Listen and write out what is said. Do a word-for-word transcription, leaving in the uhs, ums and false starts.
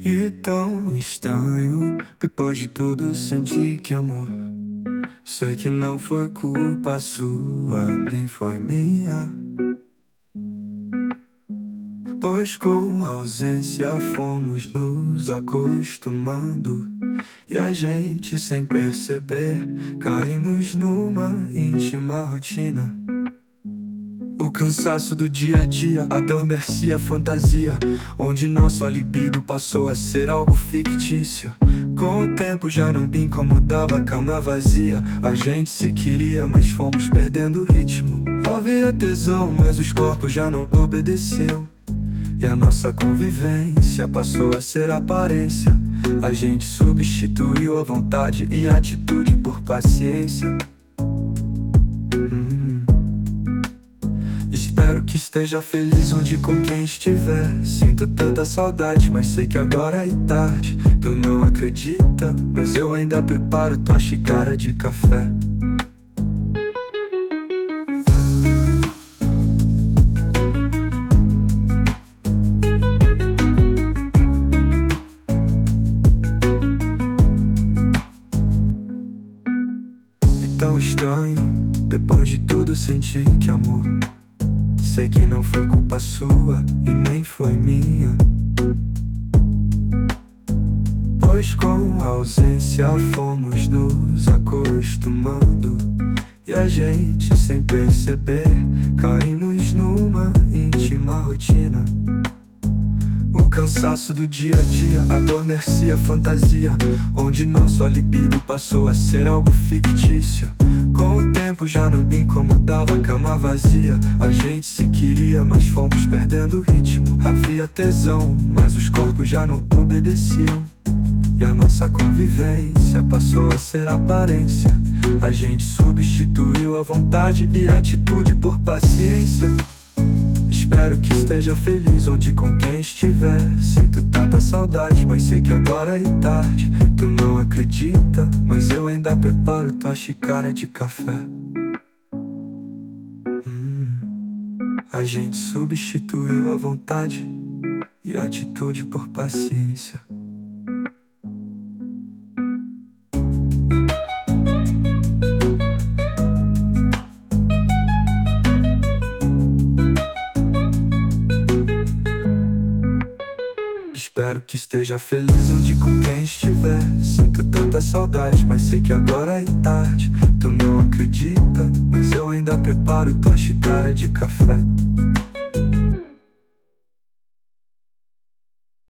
E tão estranho, depois de tudo senti que amor. Sei que não foi culpa sua, nem foi minha. Pois com a ausência fomos nos acostumando. E a gente sem perceber, caímos numa íntima rotina. O cansaço do dia a dia adormecia a fantasia, onde nossa libido passou a ser algo fictício. Com o tempo já não me incomodava a cama vazia. A gente se queria, mas fomos perdendo o ritmo. Havia tesão, mas os corpos já não obedeciam. E a nossa convivência passou a ser aparência. A gente substituiu a vontade e a atitude por paciência. hum. Espero que esteja feliz onde com quem estiver. Sinto tanta saudade, mas sei que agora é tarde. Tu não acredita, mas eu ainda preparo tua xícara de café. Tão estranho, depois de tudo senti que amor. Sei que não foi culpa sua e nem foi minha. Pois com a ausência fomos nos acostumando. E a gente sem perceber, caímos numa íntima rotina. O cansaço do dia a dia adormecia a fantasia, onde nosso libido passou a ser algo fictício. Com o tempo já não me incomodava a cama vazia. A gente se queria, mas fomos perdendo o ritmo. Havia tesão, mas os corpos já não obedeciam. E a nossa convivência passou a ser aparência. A gente substituiu a vontade e a atitude por paciência. Espero que esteja feliz onde com quem estiver. Sinto tanta saudade, mas sei que agora é tarde. Tu não acredita, mas eu ainda preparo tua xícara de café. hum. A gente substituiu a vontade e a atitude por paciência. Espero que esteja feliz onde com quem estiver. Sinto tanta saudade, mas sei que agora é tarde. Tu não acredita, mas eu ainda preparo tua xícara de café.